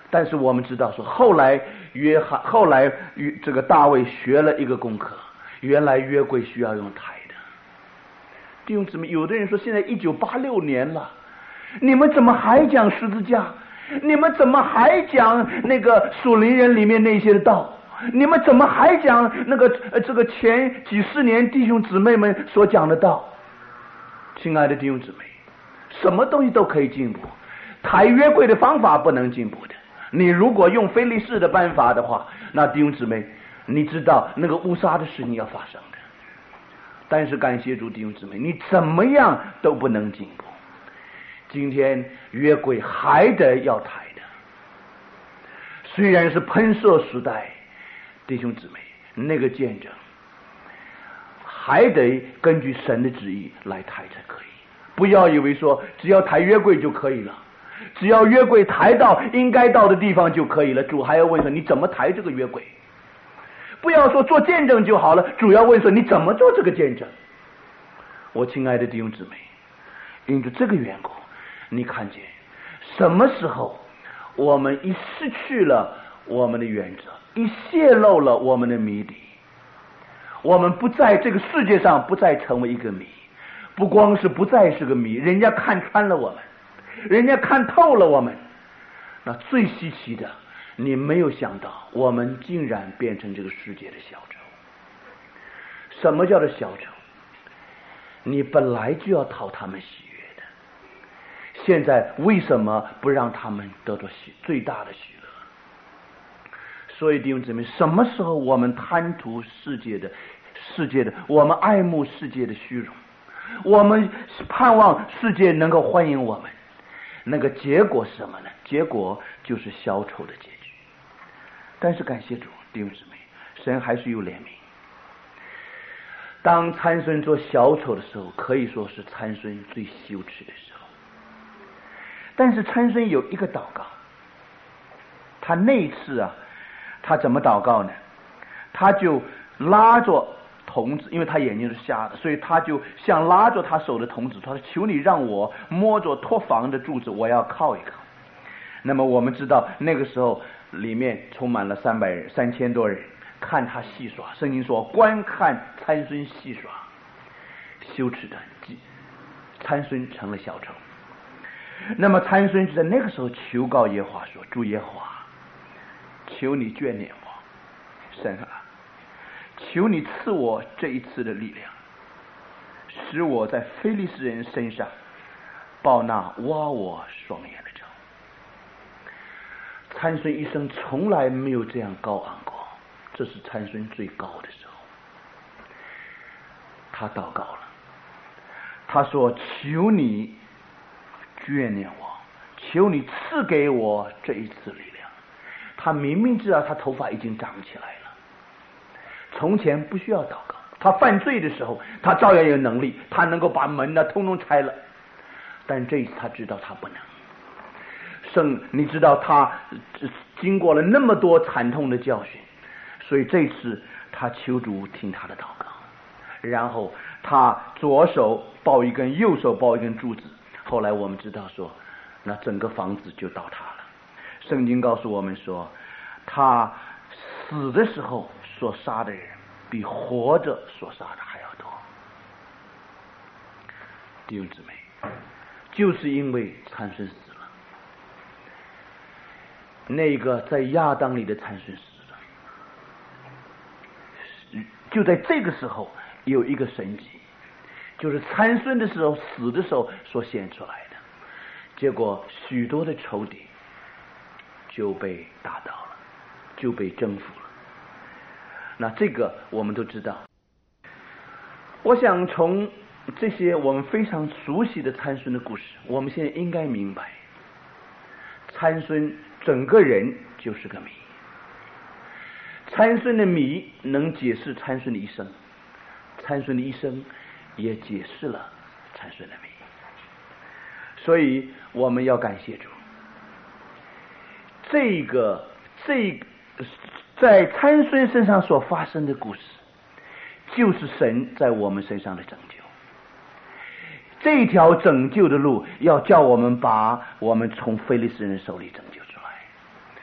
但是我们知道说，后来这个大卫学了一个功课，原来约柜需要用抬的。弟兄姊妹，有的人说现在1986年了，你们怎么还讲十字架？你们怎么还讲那个属灵人里面那些的道？你们怎么还讲那个这个前几十年弟兄姊妹们所讲的道？亲爱的弟兄姊妹，什么东西都可以进步，抬约柜的方法不能进步的。你如果用非利士的办法的话，那弟兄姊妹，你知道那个误杀的事情要发生的。但是感谢主，弟兄姊妹，你怎么样都不能进步。今天约柜还得要抬的，虽然是喷射时代，弟兄姊妹，那个见证还得根据神的旨意来抬才可以。不要以为说只要抬约柜就可以了，只要约柜抬到应该到的地方就可以了。主还要问说你怎么抬这个约柜？不要说做见证就好了，主要问说你怎么做这个见证？我亲爱的弟兄姊妹，因着这个缘故，你看见什么时候我们一失去了我们的原则，一泄露了我们的谜底，我们不在这个世界上不再成为一个谜，不光是不再是个谜，人家看穿了我们，人家看透了我们。那最稀奇的，你没有想到我们竟然变成这个世界的小丑。什么叫做小丑？你本来就要讨他们喜悦的，现在为什么不让他们得到最大的喜乐？所以弟兄姊妹，什么时候我们贪图世界的，我们爱慕世界的虚荣，我们盼望世界能够欢迎我们，那个结果是什么呢？结果就是小丑的结局。但是感谢主，弟兄姊妹，神还是有怜悯。当参孙做小丑的时候，可以说是参孙最羞耻的时候。但是参孙有一个祷告，他那一次啊，他怎么祷告呢？他就拉着童子，因为他眼睛是瞎的，所以他就像拉着他手的童子，他说求你让我摸着托房的柱子，我要靠一靠。那么我们知道那个时候里面充满了3000多人看他戏耍，圣经说观看参孙戏耍，羞耻的参孙成了小丑。那么参孙就在那个时候求告耶和华说，主耶和华，求你眷念我，神啊，求你赐我这一次的力量，使我在非利士人身上报那挖我双眼的仇。参孙一生从来没有这样高昂过，这是参孙最高的时候。他祷告了，他说求你眷念我，求你赐给我这一次力量。他明明知道他头发已经长起来了，从前不需要祷告，他犯罪的时候他照样有能力，他能够把门呢通通拆了，但这一次他知道他不能。你知道他经过了那么多惨痛的教训，所以这次他求主听他的祷告，然后他左手抱一根，右手抱一根柱子。后来我们知道说，那整个房子就倒塌了。圣经告诉我们说，他死的时候所杀的人比活着所杀的还要多。弟兄姊妹，就是因为参孙死了，那个在亚当里的参孙死了，就在这个时候有一个神迹，就是参孙的时候死的时候所显出来的，结果许多的仇敌就被打倒了，就被征服了。那这个我们都知道。我想从这些我们非常熟悉的参孙的故事，我们现在应该明白，参孙整个人就是个谜。参孙的谜能解释参孙的一生，参孙的一生也解释了参孙的谜。所以我们要感谢主，在参孙身上所发生的故事，就是神在我们身上的拯救。这条拯救的路要叫我们把我们从非利士人手里拯救出来。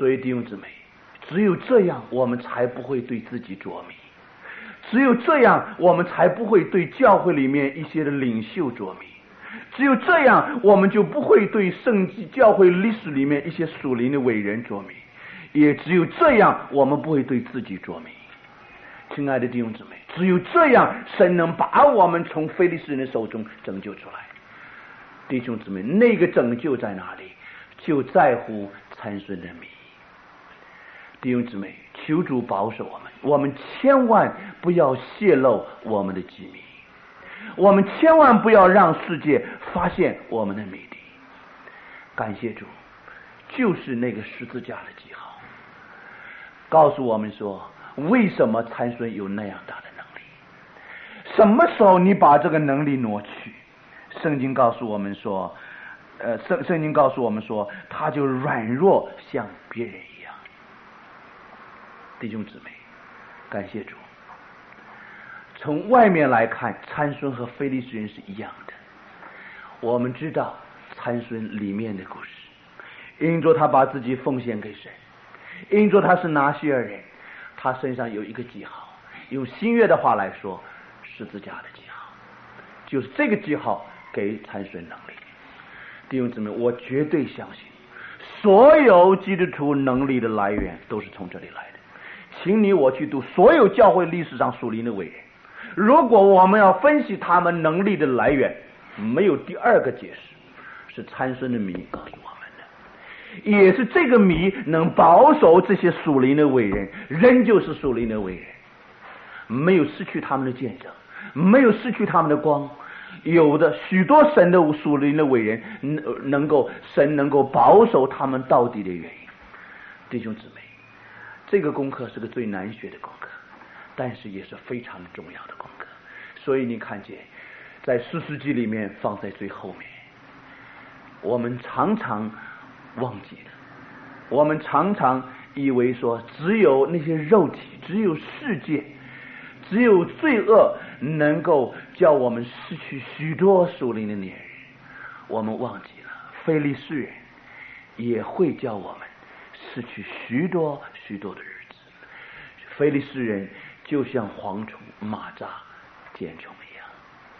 所以弟兄姊妹，只有这样我们才不会对自己着迷，只有这样我们才不会对教会里面一些的领袖着迷，只有这样我们就不会对圣经教会历史里面一些属灵的伟人着迷，也只有这样我们不会对自己着迷。亲爱的弟兄姊妹，只有这样神能把我们从非利士人的手中拯救出来。弟兄姊妹，那个拯救在哪里？就在乎参孙的迷。弟兄姊妹，求主保守我们千万不要泄露我们的机密，我们千万不要让世界发现我们的谜底。感谢主，就是那个十字架的记号，告诉我们说为什么参孙有那样大的能力，什么时候你把这个能力挪去，圣经告诉我们说圣经告诉我们说他就软弱像别人一样。弟兄姊妹，感谢主，从外面来看参孙和非利士人是一样的。我们知道参孙里面的故事，因着他把自己奉献给神，因着他是拿西尔人，他身上有一个记号，用新约的话来说，十字架的记号，就是这个记号给参孙能力。弟兄姊妹，我绝对相信所有基督徒能力的来源都是从这里来的。请你我去读所有教会历史上属灵的伟人，如果我们要分析他们能力的来源，没有第二个解释，是参孙的谜告诉我们的，也是这个谜能保守这些属灵的伟人，仍旧是属灵的伟人，没有失去他们的见证，没有失去他们的光。有的许多神的属灵的伟人神能够保守他们到底的原因。弟兄姊妹，这个功课是个最难学的功课，但是也是非常重要的功课。所以你看见在士师记里面放在最后面，我们常常忘记了，我们常常以为说只有那些肉体，只有世界，只有罪恶能够叫我们失去许多属灵的年日。我们忘记了非利士人也会叫我们失去许多许多的日子。非利士人就像蝗虫、蚂蚱、茧虫一样。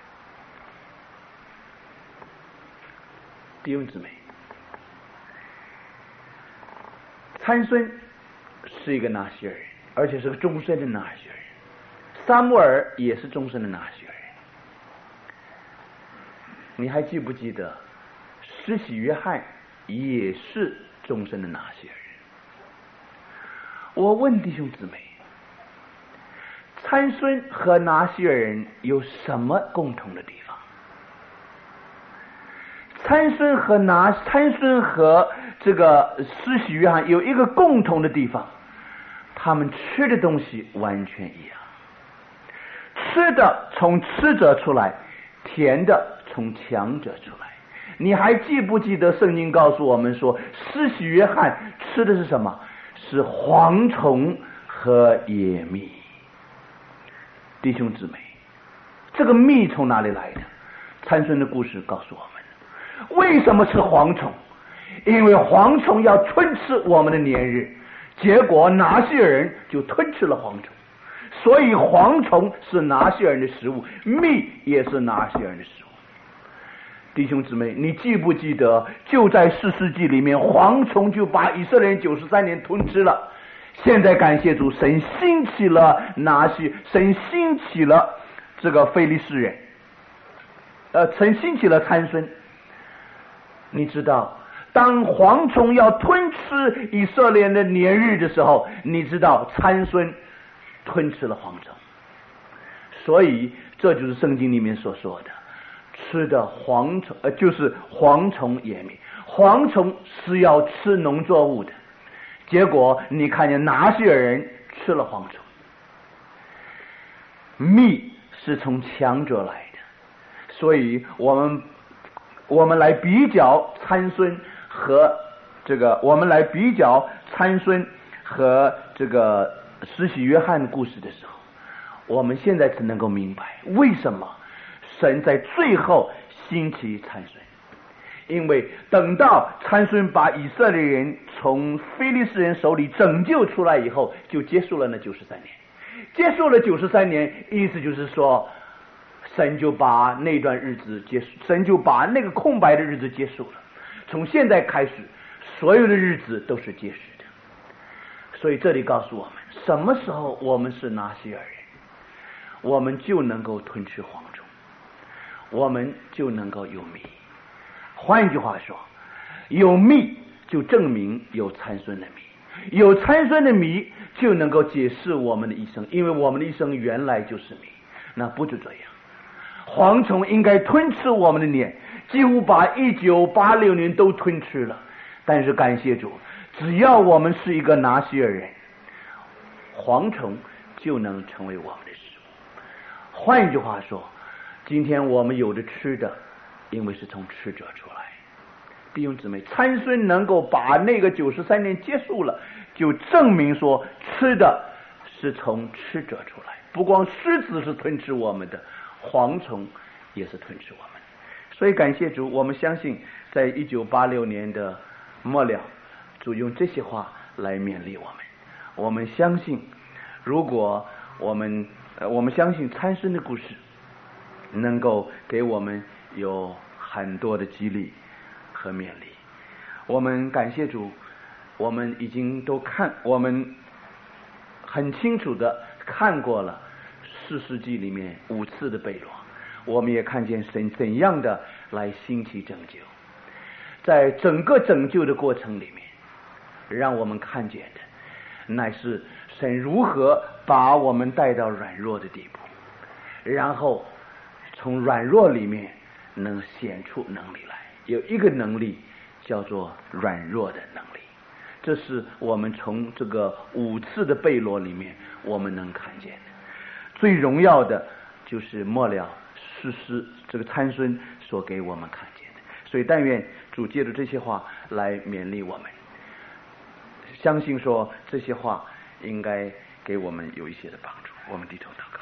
弟兄姊妹，参孙是一个拿西尔人，而且是个终身的拿西尔人。撒母耳也是终身的拿西尔人。你还记不记得施洗约翰也是终身的拿西尔人？我问弟兄姊妹，参孙和拿西尔人有什么共同的地方？参孙和这个施洗约翰有一个共同的地方，他们吃的东西完全一样。吃的从吃者出来，甜的从强者出来。你还记不记得圣经告诉我们说，施洗约翰吃的是什么？是蝗虫和野蜜。弟兄姊妹，这个蜜从哪里来的？参孙的故事告诉我们，为什么吃蝗虫？因为蝗虫要吞吃我们的年日，结果拿西尔人就吞吃了蝗虫。所以蝗虫是拿西尔人的食物，蜜也是拿西尔人的食物。弟兄姊妹，你记不记得就在士师记里面，蝗虫就把以色列人93年吞吃了。现在感谢主，神兴起了神兴起了这个非利士人，神兴起了参孙。你知道当蝗虫要吞吃以色列人的年日的时候，你知道参孙吞吃了蝗虫。所以这就是圣经里面所说的吃的蝗虫，就是蝗虫野蜜。蝗虫是要吃农作物的，结果你看见拿西尔人吃了蝗虫。蜜是从强者来的，所以我们来比较参孙和这个施洗约翰的故事的时候，我们现在只能够明白为什么神在最后兴起参孙。 因为等到参孙把以色列人从非利士人手里拯救出来以后，就结束了那93年。结束了93年，意思就是说，神就把那段日子结束，神就把那个空白的日子结束了。从现在开始，所有的日子都是结实的。所以这里告诉我们，什么时候我们是拿西尔人，我们就能够吞吃蝗虫，我们就能够有蜜。换一句话说，有蜜就证明有参孙的蜜，有参孙的蜜就能够解释我们的一生，因为我们的一生原来就是蜜。那不就这样，蝗虫应该吞吃我们的年，几乎把1986年都吞吃了。但是感谢主，只要我们是一个拿西尔人，蝗虫就能成为我们的食物。换一句话说，今天我们有着吃的，因为是从吃者出来。弟兄姊妹，参孙能够把那个93年结束了，就证明说吃的是从吃者出来。不光狮子是吞吃我们的，蝗虫也是吞吃我们。所以感谢主，我们相信在1986年的末了，主用这些话来勉励我们。我们相信，如果我们相信参孙的故事能够给我们有很多的激励和勉励。我们感谢主，我们已经都我们很清楚的看过了4世纪里面5次的被掳，我们也看见神怎样的来兴起拯救。在整个拯救的过程里面，让我们看见的乃是神如何把我们带到软弱的地步，然后从软弱里面能显出能力来。有一个能力叫做软弱的能力，这是我们从这个5次的被掳里面我们能看见的。最荣耀的就是末了士师这个参孙所给我们看见的。所以但愿主借着这些话来勉励我们，相信说这些话应该给我们有一些的帮助。我们低头祷告。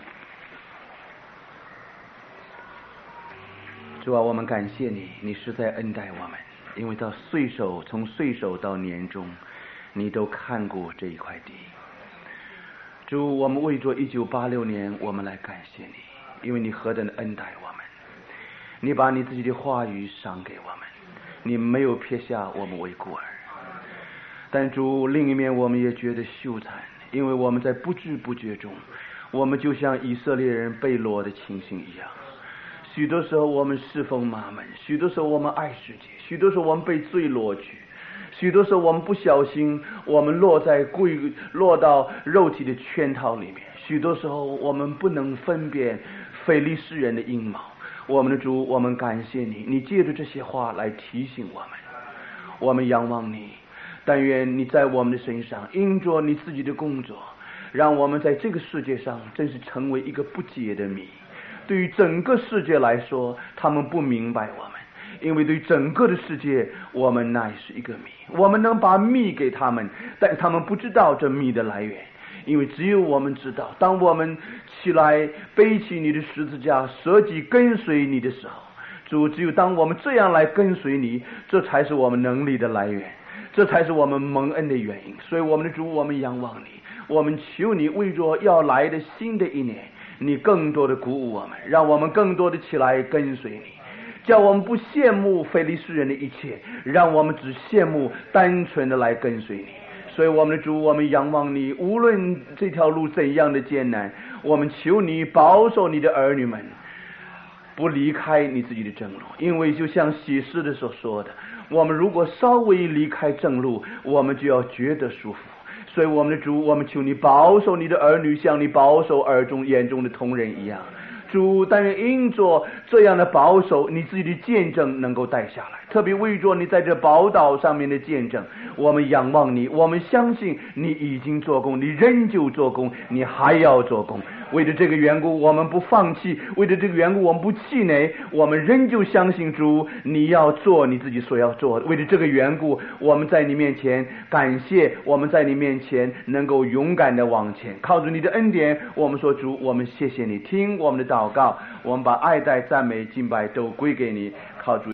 主啊，我们感谢你，你实在恩待我们，因为从岁首到年终，你都看顾这一块地。主，我们为着1986年，我们来感谢你，因为你何等的恩待我们，你把你自己的话语赏给我们，你没有撇下我们为孤儿。但主，另一面我们也觉得羞惭，因为我们在不知不觉中，我们就像以色列人被掳的情形一样。许多时候我们侍奉马门，许多时候我们爱世界，许多时候我们被罪掳去，许多时候我们不小心我们落到肉体的圈套里面，许多时候我们不能分辨非利士人的阴谋。我们的主，我们感谢你，你借着这些话来提醒我们，我们仰望你。但愿你在我们的身上因着你自己的工作，让我们在这个世界上真是成为一个不解的谜。对于整个世界来说，他们不明白我们，因为对于整个的世界，我们乃是一个谜。我们能把谜给他们，但他们不知道这谜的来源，因为只有我们知道，当我们起来背起你的十字架，舍己跟随你的时候，主，只有当我们这样来跟随你，这才是我们能力的来源，这才是我们蒙恩的原因。所以我们的主，我们仰望你，我们求你为着要来的新的一年，你更多的鼓舞我们，让我们更多的起来跟随你，叫我们不羡慕非利士人的一切，让我们只羡慕单纯的来跟随你。所以我们的主，我们仰望你，无论这条路怎样的艰难，我们求你保守你的儿女们不离开你自己的正路，因为就像启示的所说的，我们如果稍微离开正路，我们就要觉得舒服。所以我们的主，我们求你保守你的儿女，像你保守眼中的同人一样。主，但愿因着这样的保守，你自己的见证能够带下来，特别为着你在这宝岛上面的见证，我们仰望你，我们相信你已经做工，你仍旧做工，你还要做工。为了这个缘故，我们不放弃；为了这个缘故，我们不气馁，我们仍旧相信主，你要做你自己所要做的。为了这个缘故，我们在你面前感谢，我们在你面前能够勇敢的往前，靠着你的恩典，我们说主，我们谢谢你，听我们的祷告，我们把爱戴、赞美、敬拜都归给你，靠主。